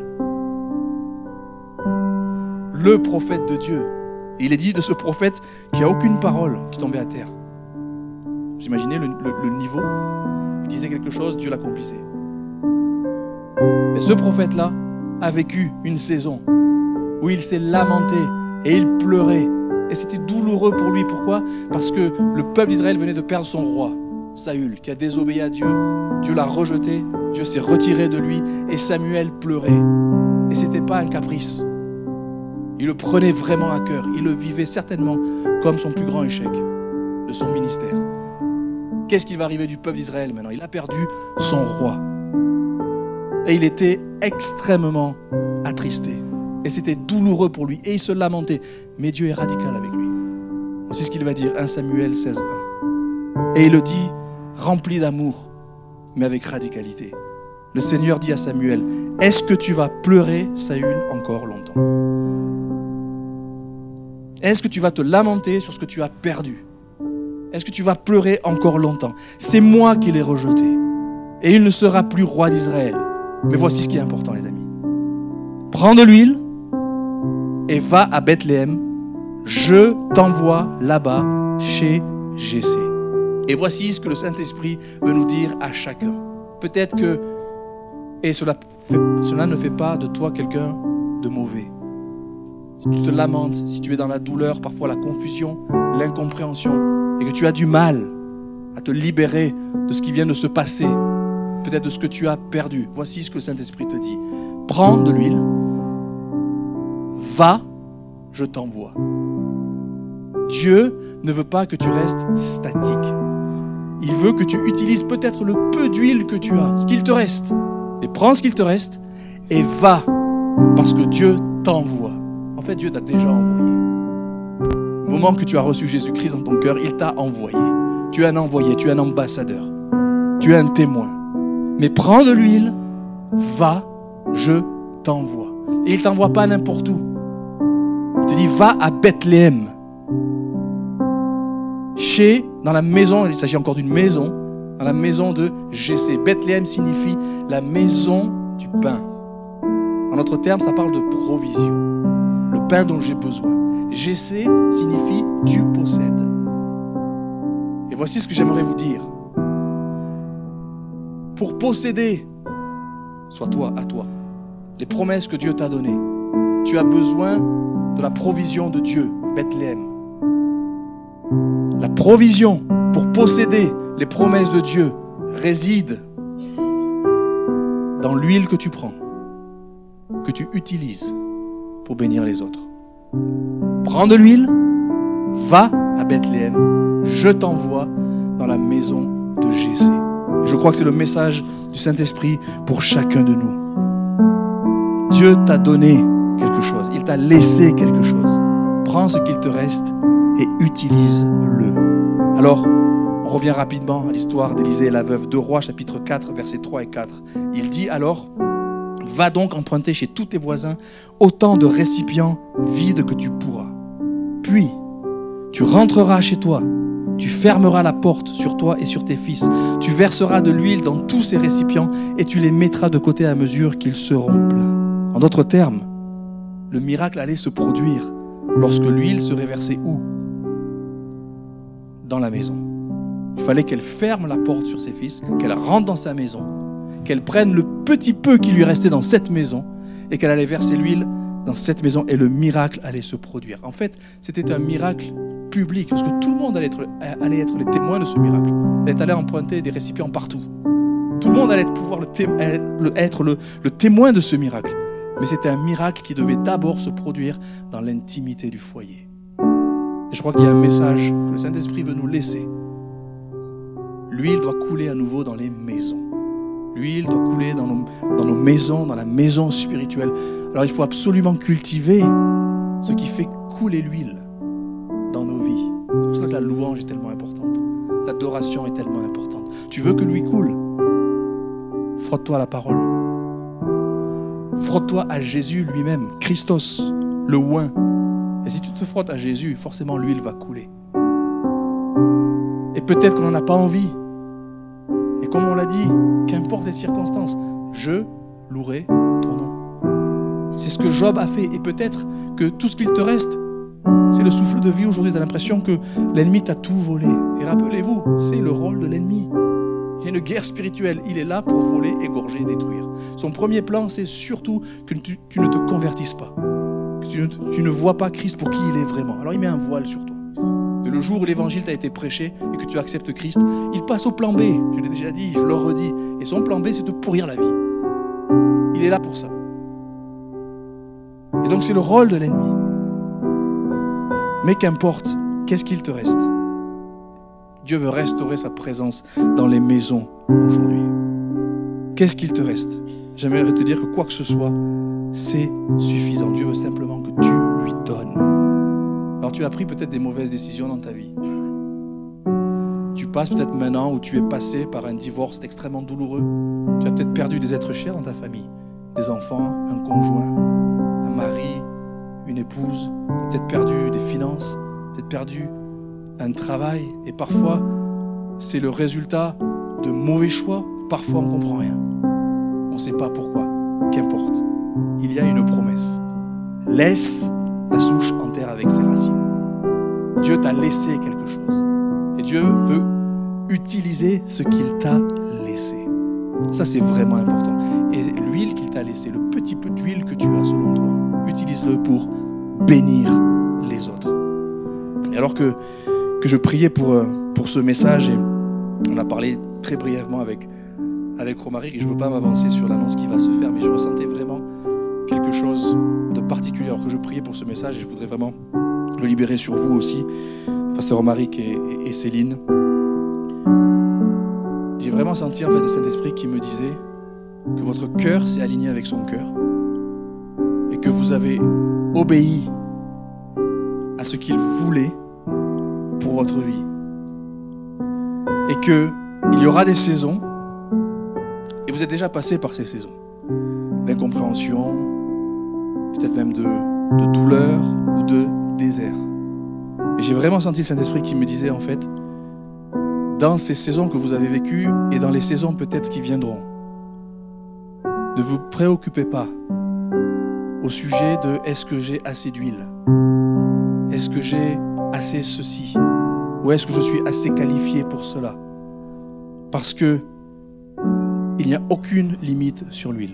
[SPEAKER 1] Le prophète de Dieu. Et il est dit de ce prophète qu'il n'y a aucune parole qui tombait à terre. Vous imaginez le, le, le niveau? Il disait quelque chose, Dieu l'accomplissait. Et ce prophète-là a vécu une saison où il s'est lamenté et il pleurait. Et c'était douloureux pour lui. Pourquoi? Parce que le peuple d'Israël venait de perdre son roi, Saül, qui a désobéi à Dieu. Dieu l'a rejeté, Dieu s'est retiré de lui et Samuel pleurait. Et ce n'était pas un caprice. Il le prenait vraiment à cœur. Il le vivait certainement comme son plus grand échec de son ministère. Qu'est-ce qui va arriver du peuple d'Israël maintenant? Il a perdu son roi. Et il était extrêmement attristé. Et c'était douloureux pour lui. Et il se lamentait. Mais Dieu est radical avec lui. C'est ce qu'il va dire, un Samuel seize un. Et il le dit, rempli d'amour, mais avec radicalité. Le Seigneur dit à Samuel, est-ce que tu vas pleurer, Saül, encore longtemps? Est-ce que tu vas te lamenter sur ce que tu as perdu? Est-ce que tu vas pleurer encore longtemps? C'est moi qui l'ai rejeté. Et il ne sera plus roi d'Israël. Mais voici ce qui est important, les amis. Prends de l'huile et va à Bethléem. Je t'envoie là-bas chez Jessé. Et voici ce que le Saint-Esprit veut nous dire à chacun. Peut-être que, et cela, fait, cela ne fait pas de toi quelqu'un de mauvais. Si tu te lamentes, si tu es dans la douleur, parfois la confusion, l'incompréhension, et que tu as du mal à te libérer de ce qui vient de se passer, peut-être de ce que tu as perdu, voici ce que le Saint-Esprit te dit. Prends de l'huile, va, je t'envoie. Dieu ne veut pas que tu restes statique. Il veut que tu utilises peut-être le peu d'huile que tu as, ce qu'il te reste. Et prends ce qu'il te reste et va, parce que Dieu t'envoie. En fait, Dieu t'a déjà envoyé. Au moment que tu as reçu Jésus-Christ dans ton cœur, il t'a envoyé. Tu es un envoyé, tu es un ambassadeur. Tu es un témoin. Mais prends de l'huile, va, je t'envoie. Et il ne t'envoie pas n'importe où. Il te dit, va à Bethléem. Chez, dans la maison, il s'agit encore d'une maison, dans la maison de Jessé. Bethléem signifie la maison du pain. En notre terme, ça parle de provision. Le pain dont j'ai besoin. Jessé signifie tu possèdes. Et voici ce que j'aimerais vous dire. Pour posséder, soit toi à toi, les promesses que Dieu t'a données, tu as besoin de la provision de Dieu, Bethléem. La provision pour posséder les promesses de Dieu réside dans l'huile que tu prends, que tu utilises pour bénir les autres. Prends de l'huile, va à Bethléem, je t'envoie dans la maison de Jessé. Et je crois que c'est le message du Saint-Esprit pour chacun de nous. Dieu t'a donné quelque chose, il t'a laissé quelque chose. Prends ce qu'il te reste et utilise-le. Alors, on revient rapidement à l'histoire d'Élisée et la veuve. deux Rois, chapitre quatre, versets trois et quatre. Il dit alors, « Va donc emprunter chez tous tes voisins autant de récipients vides que tu pourras. Puis, tu rentreras chez toi, tu fermeras la porte sur toi et sur tes fils. Tu verseras de l'huile dans tous ces récipients et tu les mettras de côté à mesure qu'ils seront pleins. » En d'autres termes, le miracle allait se produire lorsque l'huile serait versée où? Dans la maison. Il fallait qu'elle ferme la porte sur ses fils, qu'elle rentre dans sa maison, qu'elle prenne le petit peu qui lui restait dans cette maison et qu'elle allait verser l'huile dans cette maison et le miracle allait se produire. En fait, c'était un miracle public parce que tout le monde allait être, allait être les témoins de ce miracle. Elle allait emprunter des récipients partout. Tout le monde allait pouvoir le té- être le, le témoin de ce miracle. Mais c'était un miracle qui devait d'abord se produire dans l'intimité du foyer. Et je crois qu'il y a un message que le Saint-Esprit veut nous laisser. L'huile doit couler à nouveau dans les maisons. L'huile doit couler dans nos, dans nos maisons, dans la maison spirituelle. Alors il faut absolument cultiver ce qui fait couler l'huile dans nos vies. C'est pour ça que la louange est tellement importante. L'adoration est tellement importante. Tu veux que l'huile coule? Frotte-toi à la parole. Frotte-toi à Jésus lui-même, Christos, le oint. Et si tu te frottes à Jésus, forcément l'huile va couler. Et peut-être qu'on n'en a pas envie. Et comme on l'a dit, qu'importe les circonstances, je louerai ton nom. C'est ce que Job a fait. Et peut-être que tout ce qu'il te reste, c'est le souffle de vie aujourd'hui. Tu as l'impression que l'ennemi t'a tout volé. Et rappelez-vous, c'est le rôle de l'ennemi. Il y a une guerre spirituelle. Il est là pour voler, égorger, détruire. Son premier plan, c'est surtout que tu, tu ne te convertisses pas. Que tu ne, tu ne vois pas Christ pour qui il est vraiment. Alors il met un voile sur toi. Et le jour où l'évangile t'a été prêché et que tu acceptes Christ, il passe au plan B. Je l'ai déjà dit, je le redis. Et son plan B, c'est de pourrir la vie. Il est là pour ça. Et donc c'est le rôle de l'ennemi. Mais qu'importe, qu'est-ce qu'il te reste? Dieu veut restaurer sa présence dans les maisons aujourd'hui. Qu'est-ce qu'il te reste? J'aimerais te dire que quoi que ce soit, c'est suffisant. Dieu veut simplement que tu lui donnes. Alors tu as pris peut-être des mauvaises décisions dans ta vie. Tu passes peut-être maintenant où tu es passé par un divorce extrêmement douloureux. Tu as peut-être perdu des êtres chers dans ta famille. Des enfants, un conjoint, un mari, une épouse. Tu as peut-être perdu des finances, peut-être perdu un travail. Et parfois, c'est le résultat de mauvais choix. Parfois, on ne comprend rien. On ne sait pas pourquoi. Qu'importe. Il y a une promesse. Laisse la souche en terre avec ses racines. Dieu t'a laissé quelque chose. Et Dieu veut utiliser ce qu'il t'a laissé. Ça, c'est vraiment important. Et l'huile qu'il t'a laissée, le petit peu d'huile que tu as selon toi, utilise-le pour bénir les autres. Et alors que, que je priais pour, pour ce message, et on a parlé très brièvement avec, avec Romaric, et je ne veux pas m'avancer sur l'annonce qui va se faire, mais je ressentais vraiment quelque chose de particulier alors que je priais pour ce message, et je voudrais vraiment le libérer sur vous aussi, Pasteur Romaric et, et, et Céline. J'ai vraiment senti en fait le Saint-Esprit qui me disait que votre cœur s'est aligné avec son cœur et que vous avez obéi à ce qu'il voulait pour votre vie. Et qu'il y aura des saisons, et vous êtes déjà passé par ces saisons, d'incompréhension, peut-être même de, de douleur ou de désert. Et j'ai vraiment senti le Saint-Esprit qui me disait en fait, dans ces saisons que vous avez vécues et dans les saisons peut-être qui viendront, ne vous préoccupez pas au sujet de est-ce que j'ai assez d'huile? Est-ce que j'ai assez ceci? Ou est-ce que je suis assez qualifié pour cela? Parce que il n'y a aucune limite sur l'huile.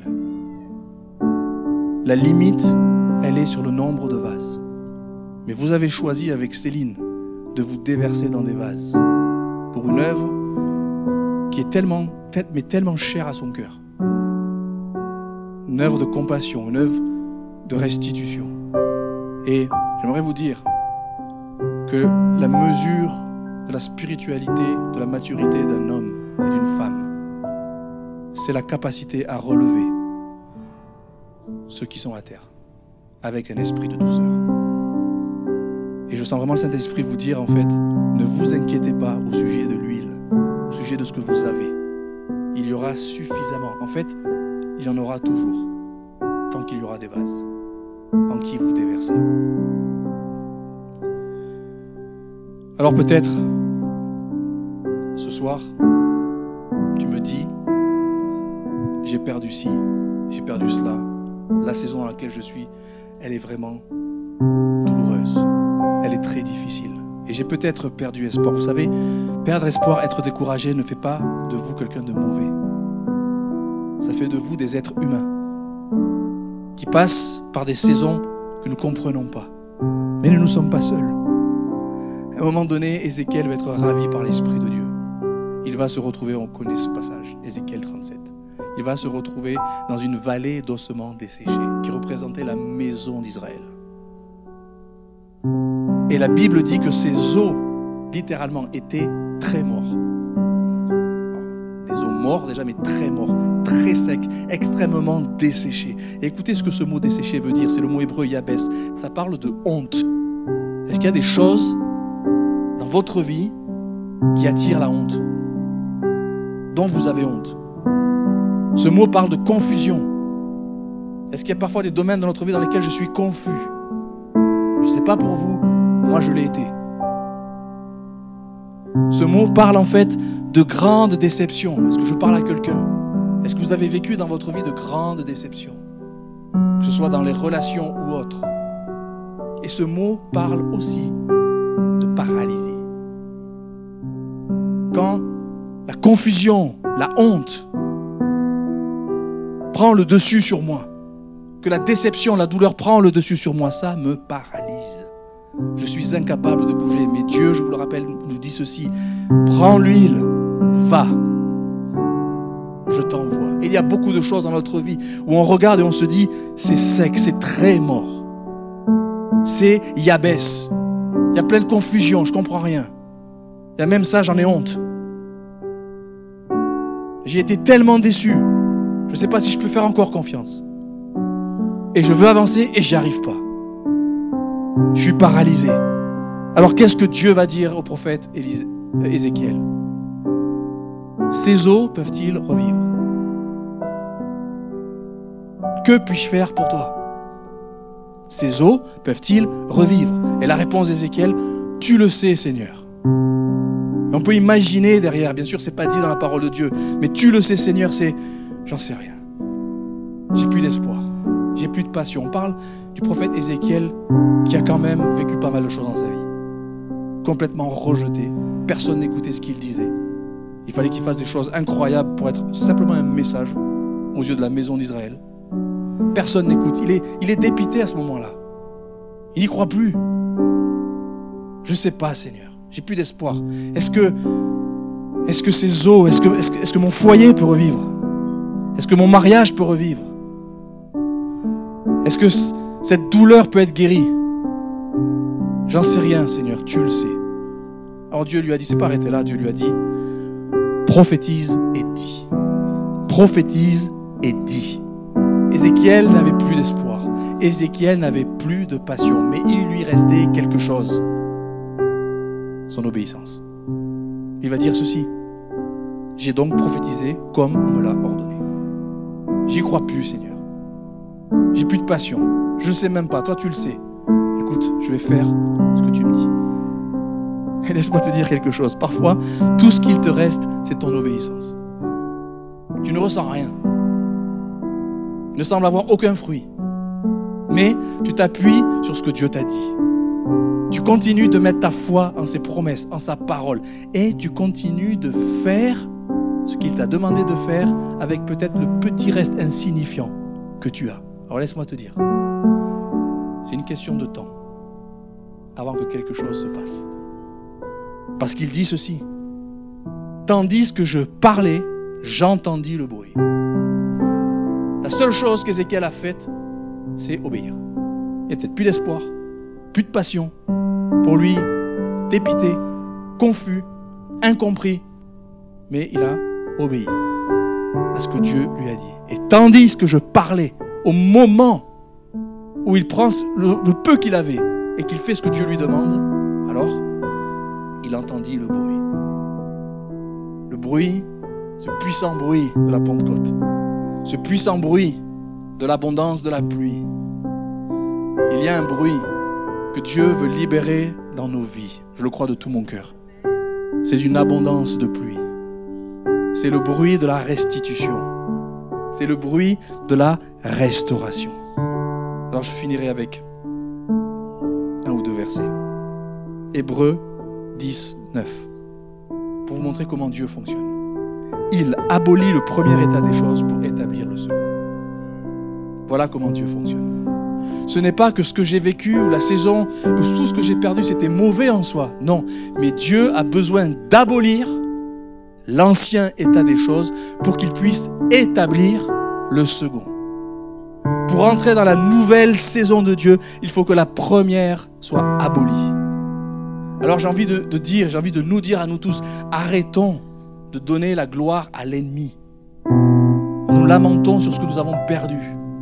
[SPEAKER 1] La limite, elle est sur le nombre de vases. Mais vous avez choisi avec Céline de vous déverser dans des vases pour une œuvre qui est tellement, mais tellement chère à son cœur. Une œuvre de compassion, une œuvre de restitution. Et j'aimerais vous dire que la mesure de la spiritualité, de la maturité d'un homme et d'une femme, c'est la capacité à relever ceux qui sont à terre avec un esprit de douceur. Et je sens vraiment le Saint-Esprit vous dire, en fait, ne vous inquiétez pas au sujet de l'huile, au sujet de ce que vous avez. Il y aura suffisamment. En fait, il y en aura toujours, tant qu'il y aura des vases en qui vous déversez. Alors peut-être, ce soir, tu me dis, j'ai perdu ci, j'ai perdu cela. La saison dans laquelle je suis, elle est vraiment douloureuse. Elle est très difficile. Et j'ai peut-être perdu espoir. Vous savez, perdre espoir, être découragé ne fait pas de vous quelqu'un de mauvais. Ça fait de vous des êtres humains qui passent par des saisons que nous ne comprenons pas. Mais nous ne sommes pas seuls. À un moment donné, Ézéchiel va être ravi par l'Esprit de Dieu. Il va se retrouver, on connaît ce passage, Ézéchiel trente-sept. Il va se retrouver dans une vallée d'ossements desséchés qui représentait la maison d'Israël. Et la Bible dit que ces os, littéralement, étaient très morts. Des os morts déjà, mais très morts, très secs, extrêmement desséchés. Et écoutez ce que ce mot desséché veut dire, c'est le mot hébreu yabes. Ça parle de honte. Est-ce qu'il y a des choses dans votre vie qui attirent la honte, dont vous avez honte? Ce mot parle de confusion. Est-ce qu'il y a parfois des domaines dans notre vie dans lesquels je suis confus? Je ne sais pas pour vous, moi je l'ai été. Ce mot parle en fait de grandes déceptions. Est-ce que je parle à quelqu'un? Est-ce que vous avez vécu dans votre vie de grandes déceptions? Que ce soit dans les relations ou autres. Et ce mot parle aussi de paralysie. Quand la confusion, la honte prend le dessus sur moi, que la déception, la douleur prend le dessus sur moi, ça me paralyse. Je suis incapable de bouger. Mais Dieu, je vous le rappelle, nous dit ceci: prends l'huile, va, je t'envoie. Il y a beaucoup de choses dans notre vie où on regarde et on se dit, c'est sec, c'est très mort. C'est yabès. Il y a plein de confusion, je ne comprends rien. Il y a même ça, j'en ai honte. J'ai été tellement déçu. Je ne sais pas si je peux faire encore confiance. Et je veux avancer et j'y arrive pas. Je suis paralysé. Alors qu'est-ce que Dieu va dire au prophète Élise- Ézéchiel? Ces os peuvent-ils revivre? Que puis-je faire pour toi? Ces os peuvent-ils revivre? Et la réponse d'Ézéchiel, tu le sais, Seigneur. Et on peut imaginer derrière, bien sûr, c'est pas dit dans la parole de Dieu, mais tu le sais, Seigneur, c'est j'en sais rien. J'ai plus d'espoir. J'ai plus de passion. On parle du prophète Ézéchiel qui a quand même vécu pas mal de choses dans sa vie. Complètement rejeté. Personne n'écoutait ce qu'il disait. Il fallait qu'il fasse des choses incroyables pour être simplement un message aux yeux de la maison d'Israël. Personne n'écoute. Il est, il est dépité à ce moment-là. Il n'y croit plus. Je ne sais pas, Seigneur. J'ai plus d'espoir. Est-ce que, est-ce que ces os, est-ce que, est-ce que, est-ce que mon foyer peut revivre? Est-ce que mon mariage peut revivre? Est-ce que c- cette douleur peut être guérie? J'en sais rien, Seigneur, tu le sais. Alors Dieu lui a dit, c'est pas arrêté là, Dieu lui a dit, prophétise et dis. Prophétise et dis. Ézéchiel n'avait plus d'espoir. Ézéchiel n'avait plus de passion, mais il lui restait quelque chose. Son obéissance. Il va dire ceci: j'ai donc prophétisé comme on me l'a ordonné. J'y crois plus, Seigneur. J'ai plus de passion. Je ne sais même pas. Toi, tu le sais. Écoute, je vais faire ce que tu me dis. Et laisse-moi te dire quelque chose. Parfois, tout ce qu'il te reste, c'est ton obéissance. Tu ne ressens rien. Il ne semble avoir aucun fruit. Mais tu t'appuies sur ce que Dieu t'a dit. Tu continues de mettre ta foi en ses promesses, en sa parole. Et tu continues de faire ce qu'il t'a demandé de faire avec peut-être le petit reste insignifiant que tu as. Alors laisse-moi te dire, c'est une question de temps avant que quelque chose se passe. Parce qu'il dit ceci: tandis que je parlais, j'entendis le bruit. La seule chose qu'Ézéchiel a faite, c'est obéir. Il n'y a peut-être plus d'espoir, plus de passion. Pour lui, dépité, confus, incompris. Mais il a obéi à ce que Dieu lui a dit. Et tandis que je parlais, au moment où il prend le, le peu qu'il avait et qu'il fait ce que Dieu lui demande, alors il entendit le bruit. Le bruit, ce puissant bruit de la Pentecôte, ce puissant bruit de l'abondance de la pluie. Il y a un bruit que Dieu veut libérer dans nos vies. Je le crois de tout mon cœur. C'est une abondance de pluie. C'est le bruit de la restitution. C'est le bruit de la restauration. Alors je finirai avec un ou deux versets. Hébreux dix, neuf. Pour vous montrer comment Dieu fonctionne. Il abolit le premier état des choses pour établir le second. Voilà comment Dieu fonctionne. Ce n'est pas que ce que j'ai vécu ou la saison ou tout ce que j'ai perdu c'était mauvais en soi. Non, mais Dieu a besoin d'abolir l'ancien état des choses pour qu'il puisse établir le second. Pour entrer dans la nouvelle saison de Dieu, il faut que la première soit abolie. Alors j'ai envie de, de dire, j'ai envie de nous dire à nous tous, arrêtons de donner la gloire à l'ennemi. En nous lamentons sur ce que nous avons perdu.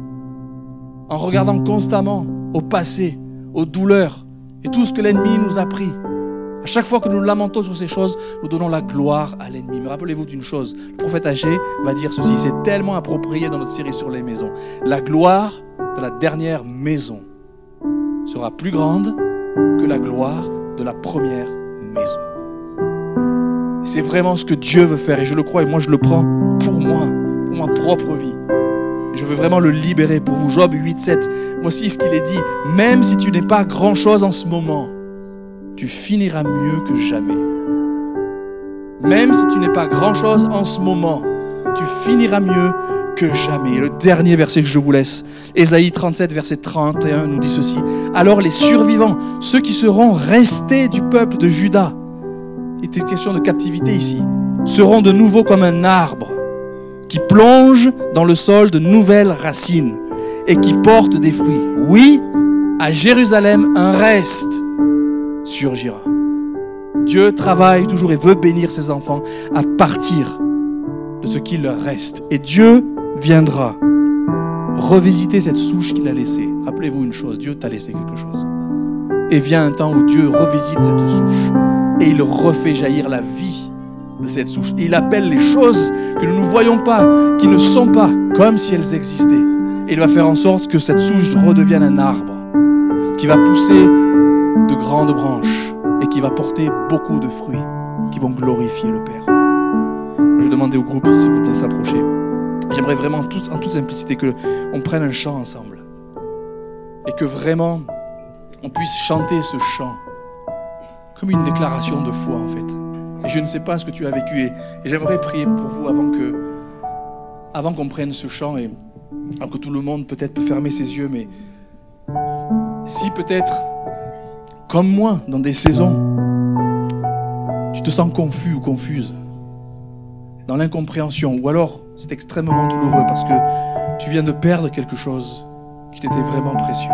[SPEAKER 1] En regardant constamment au passé, aux douleurs et tout ce que l'ennemi nous a pris. À chaque fois que nous nous lamentons sur ces choses, nous donnons la gloire à l'ennemi. Mais rappelez-vous d'une chose, le prophète Agé va dire ceci, c'est tellement approprié dans notre série sur les maisons. La gloire de la dernière maison sera plus grande que la gloire de la première maison. C'est vraiment ce que Dieu veut faire et je le crois et moi je le prends pour moi, pour ma propre vie. Et je veux vraiment le libérer pour vous. Job huit, sept, voici ce qu'il est dit. Même si tu n'es pas grand-chose en ce moment, tu finiras mieux que jamais. Même si tu n'es pas grand-chose en ce moment, tu finiras mieux que jamais. Et le dernier verset que je vous laisse, Ésaïe trente-sept, verset trente et un, nous dit ceci. Alors les survivants, ceux qui seront restés du peuple de Juda, il était question de captivité ici, seront de nouveau comme un arbre qui plonge dans le sol de nouvelles racines et qui porte des fruits. Oui, à Jérusalem, un reste surgira. Dieu travaille toujours et veut bénir ses enfants à partir de ce qu'il leur reste. Et Dieu viendra revisiter cette souche qu'il a laissée. Rappelez-vous une chose, Dieu t'a laissé quelque chose. Et vient un temps où Dieu revisite cette souche et il refait jaillir la vie de cette souche. Et il appelle les choses que nous ne voyons pas, qui ne sont pas, comme si elles existaient. Et il va faire en sorte que cette souche redevienne un arbre qui va pousser de grandes branches et qui va porter beaucoup de fruits qui vont glorifier le Père. Je vais demander au groupe s'il vous plaît s'approcher. J'aimerais vraiment en toute, en toute simplicité qu'on prenne un chant ensemble et que vraiment on puisse chanter ce chant comme une déclaration de foi en fait. Et je ne sais pas ce que tu as vécu et, et j'aimerais prier pour vous avant que, avant qu'on prenne ce chant et alors que tout le monde peut-être peut fermer ses yeux, mais si peut-être comme moi dans des saisons tu te sens confus ou confuse dans l'incompréhension ou alors c'est extrêmement douloureux parce que tu viens de perdre quelque chose qui t'était vraiment précieux.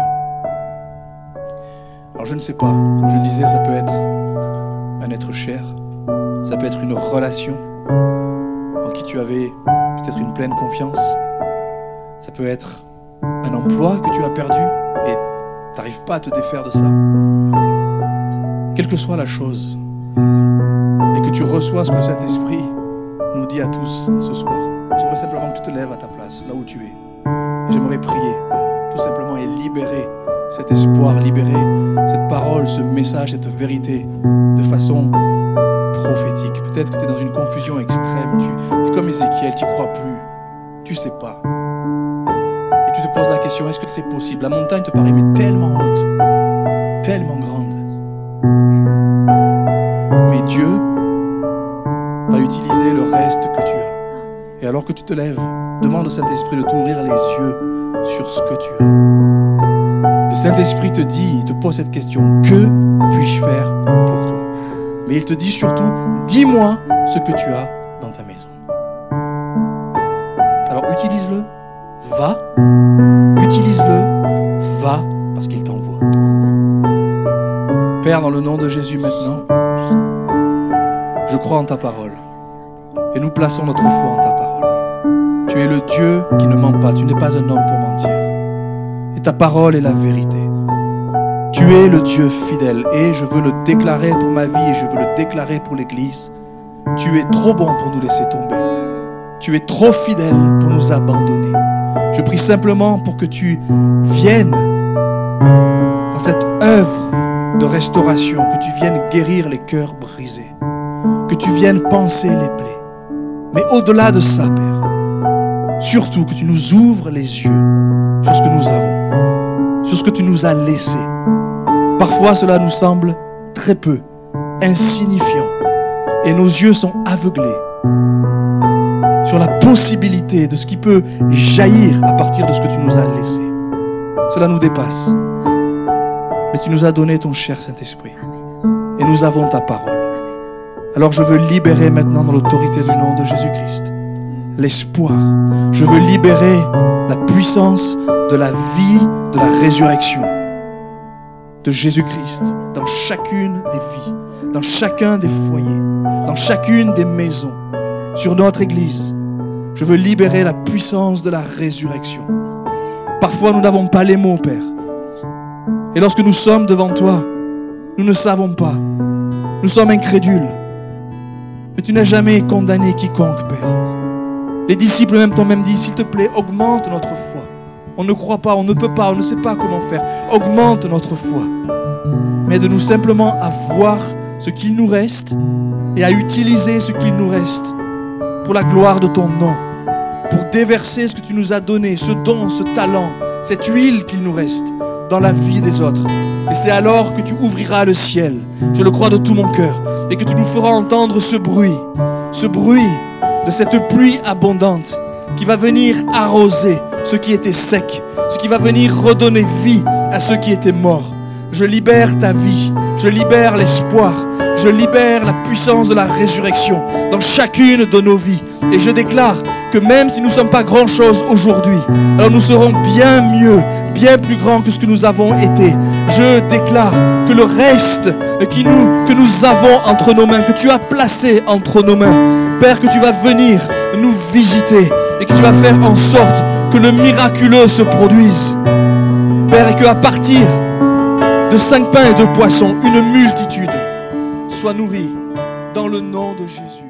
[SPEAKER 1] Alors je ne sais pas, comme je le disais, ça peut être un être cher, ça peut être une relation en qui tu avais peut-être une pleine confiance, ça peut être un emploi que tu as perdu et tu n'arrives pas à te défaire de ça. Quelle que soit la chose, et que tu reçois ce que le Saint-Esprit nous dit à tous ce soir, j'aimerais simplement que tu te lèves à ta place, là où tu es. Et j'aimerais prier, tout simplement, et libérer cet espoir, libérer cette parole, ce message, cette vérité de façon prophétique. Peut-être que tu es dans une confusion extrême, tu es comme Ézéchiel, tu n'y crois plus, tu ne sais pas. Et tu te poses la question, est-ce que c'est possible? La montagne te paraît mais tellement haute, tellement grande. Mais Dieu va utiliser le reste que tu as. Et alors que tu te lèves, demande au Saint-Esprit de t'ouvrir les yeux sur ce que tu as. Le Saint-Esprit te dit, il te pose cette question, que puis-je faire pour toi? Mais il te dit surtout, dis-moi ce que tu as dans ta maison. Alors utilise-le, va, utilise-le, va, parce qu'il t'envoie. Père, dans le nom de Jésus maintenant, je crois en ta parole. Et nous plaçons notre foi en ta parole. Tu es le Dieu qui ne ment pas. Tu n'es pas un homme pour mentir. Et ta parole est la vérité. Tu es le Dieu fidèle et je veux le déclarer pour ma vie et je veux le déclarer pour l'Église. Tu es trop bon pour nous laisser tomber. Tu es trop fidèle pour nous abandonner. Je prie simplement pour que tu viennes dans cette œuvre de restauration, que tu viennes guérir les cœurs brisés, que tu viennes panser les plaies. Mais au-delà de ça, Père, surtout que tu nous ouvres les yeux sur ce que nous avons, sur ce que tu nous as laissé. Parfois, cela nous semble très peu, insignifiant, et nos yeux sont aveuglés sur la possibilité de ce qui peut jaillir à partir de ce que tu nous as laissé. Cela nous dépasse. Mais tu nous as donné ton cher Saint-Esprit. Et nous avons ta parole. Alors je veux libérer maintenant dans l'autorité du nom de Jésus-Christ l'espoir. Je veux libérer la puissance de la vie, de la résurrection de Jésus-Christ dans chacune des vies, dans chacun des foyers, dans chacune des maisons, sur notre Église. Je veux libérer la puissance de la résurrection. Parfois, nous n'avons pas les mots, Père. Et lorsque nous sommes devant toi, nous ne savons pas. Nous sommes incrédules. Mais tu n'as jamais condamné quiconque, Père. Les disciples même t'ont même dit, s'il te plaît, augmente notre foi. On ne croit pas, on ne peut pas, on ne sait pas comment faire. Augmente notre foi. Mais aide-nous simplement à voir ce qu'il nous reste et à utiliser ce qu'il nous reste pour la gloire de ton nom, pour déverser ce que tu nous as donné, ce don, ce talent, cette huile qu'il nous reste dans la vie des autres. Et c'est alors que tu ouvriras le ciel, je le crois de tout mon cœur, et que tu nous feras entendre ce bruit, ce bruit de cette pluie abondante qui va venir arroser ce qui était sec, ce qui va venir redonner vie à ceux qui étaient morts. Je libère ta vie, je libère l'espoir, je libère la puissance de la résurrection dans chacune de nos vies. Et je déclare que même si nous ne sommes pas grand-chose aujourd'hui, alors nous serons bien mieux, bien plus grands que ce que nous avons été. Je déclare que le reste qui nous, que nous avons entre nos mains, que tu as placé entre nos mains, Père, que tu vas venir nous visiter et que tu vas faire en sorte que le miraculeux se produise. Père, et qu'à partir de cinq pains et deux poissons, une multitude soit nourrie dans le nom de Jésus.